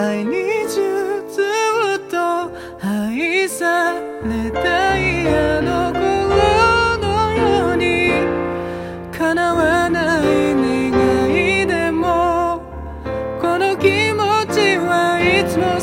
愛にずっと愛されたいあの頃のように叶わない願いでもこの気持ちはいつも